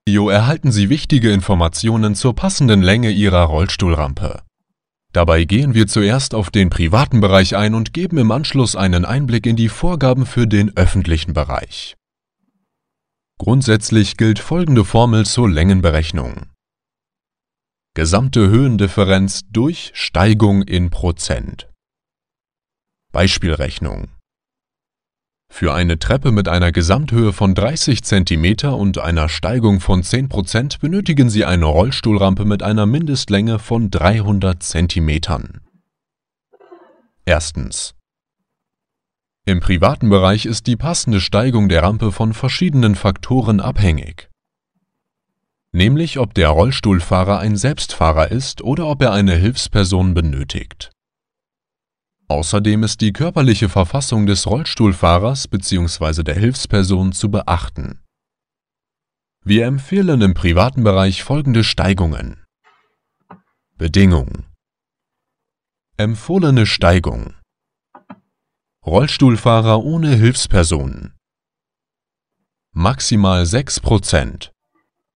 Video erhalten Sie wichtige Informationen zur passenden Länge Ihrer Rollstuhlrampe. Dabei gehen wir zuerst auf den privaten Bereich ein und geben im Anschluss einen Einblick in die Vorgaben für den öffentlichen Bereich. Grundsätzlich gilt folgende Formel zur Längenberechnung: gesamte Höhendifferenz durch Steigung in Prozent. Beispielrechnung: Für eine Treppe mit einer Gesamthöhe von 30 cm und einer Steigung von 10% benötigen Sie eine Rollstuhlrampe mit einer Mindestlänge von 300 cm. Erstens. Im privaten Bereich ist die passende Steigung der Rampe von verschiedenen Faktoren abhängig. Nämlich, ob der Rollstuhlfahrer ein Selbstfahrer ist oder ob er eine Hilfsperson benötigt. Außerdem ist die körperliche Verfassung des Rollstuhlfahrers bzw. der Hilfsperson zu beachten. Wir empfehlen im privaten Bereich folgende Steigungen. Bedingung: empfohlene Steigung: Rollstuhlfahrer ohne Hilfsperson maximal 6%,